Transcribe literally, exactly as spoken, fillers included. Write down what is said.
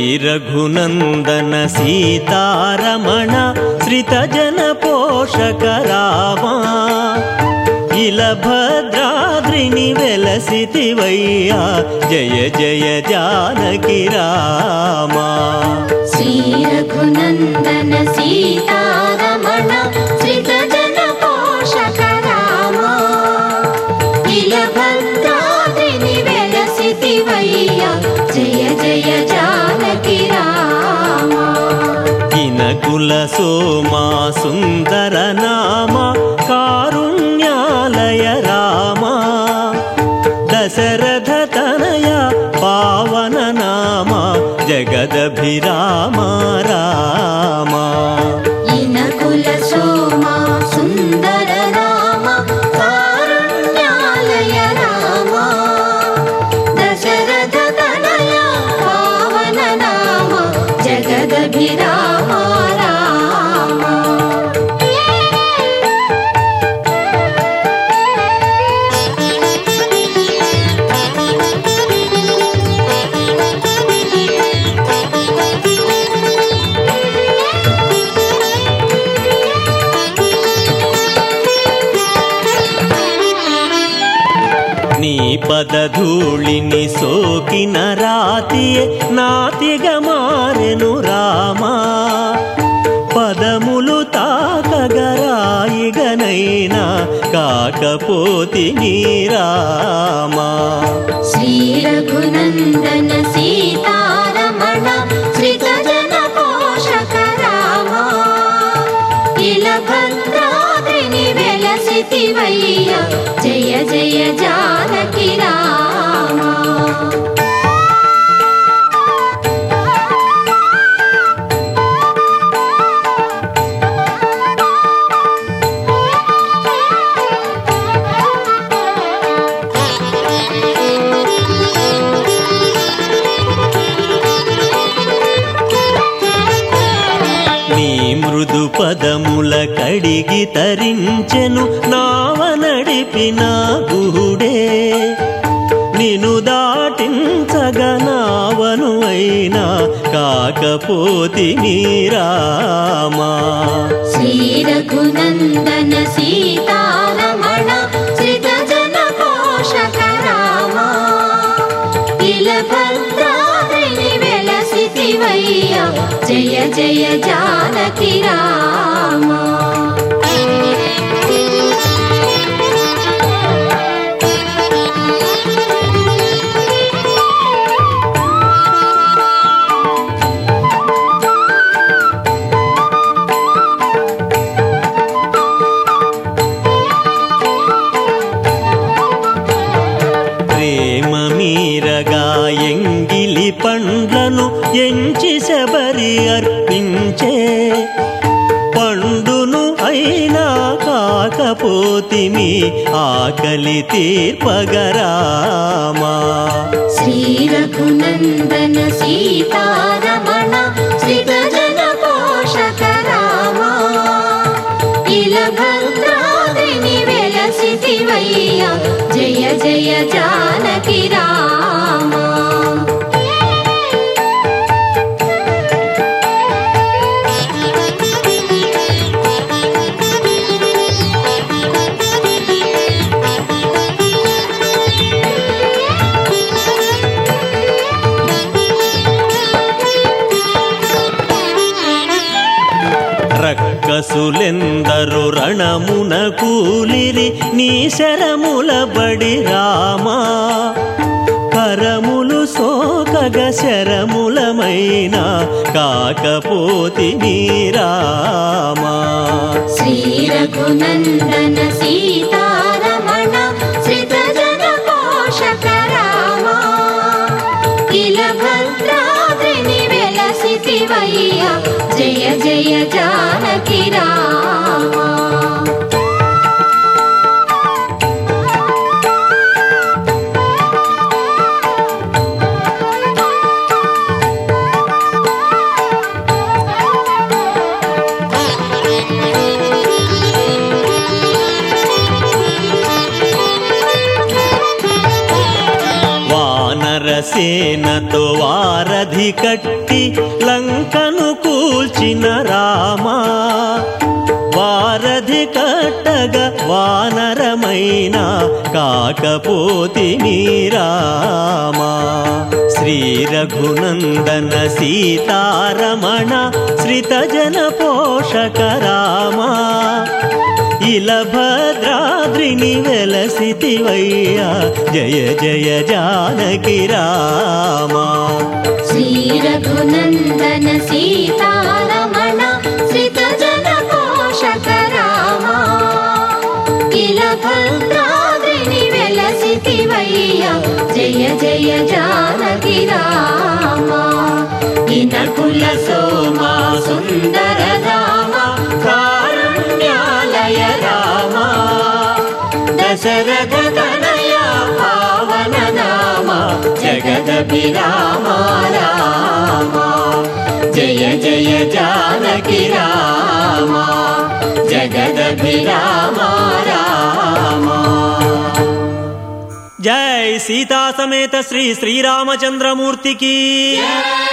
రఘునందన సీతారమణ శ్రితజన పోషక రామా ఇల భద్రాద్రిని వెలసితివయ్యా జయ జయ జానకి రామా శ్రీ రఘునందన సీతారమణ శ్రితజన పోషక రామా ఇల భద్రాద్రిని వెలసితివయ్యా జయ జయ జానకి రామా కినకుల సోమా సుందర నామ కారుణ్యాలయ రామా దశరథ తనయ పావన నామ జగదభిరామ రామా ఇనకుల సోమా సుందర రామ కారుణ్యాలయ రామా దశరథ తనయ పావన నామ జగదభిరామ రామా నీ పదధూళిని సోకిన రాతియే నాతిగా మారెను రామా పదములు తాకగరాయిగనైనా కాకపోతి నీ రామా శ్రీ రఘునందన సీతారమణ శ్రితజన పోషక రామా ఇల భద్రాద్రిని వెలసితివయ్యా జయ జయ జానకి రామా నీ మృదు పదముల కడిగి తరించెను నావ నడిపిన గుహుడే నిను దాటించగనావను అయినా కాకపోతి నీ రామా శ్రీ రఘునందన సీతారమణ శ్రితజన పోషక రామా ఇల భద్రాద్రిని వెలసితివయ్యా జయ జయ జానకి రామా ప్రేమ మీరగా ఎంగిలి పండ్లను ఎంచి శబరి అర్పించే పండును అయినా కాకపోతిమి ఆకలి తీర్పగరామా శ్రీ రఘునందన సీతారమణ శ్రితజన పోషక రామా ఇల భద్రాద్రిని వెలసితివయ్యా జయ జయ జానకి రామా రక్కసులెందరు రణమున కూలిరి నీ శరముల బడి రామా కరములు సోకగ శరములమైనా కాకపోతి నీ రామా శ్రీ రఘునందన సీతారమణ శ్రితజన పోషక రామా ఇల భద్రాద్రిని వెలసితివయ్యా జయ జయ జానకి రామా సేనతో వారధి కట్టి లంకను కూల్చిన రామా వారధి కట్టగా వానరమైన కాకపోతిని రామా శ్రీ రఘునందన సీతారమణ శ్రితజన పోషక రామా ఇల భద్రాద్రిని వెలసితివయ్యా జయ జయ జానకి రామా శ్రీ రఘునందన సీతారమణ శ్రితజన పోషక రామా ఇల భద్రాద్రిని వెలసితివయ్యా జయ జయ జానకి రామా ఇనకుల సోమా సుందర రామా కారుణ్యాలయ రామా దశరథ తనయ పావన నామా జగదభిరామా రామా జయ జయ జానకి రామా జగదభిరామా రామా జై సీతా సమేత శ్రీ శ్రీరామచంద్రమూర్తికి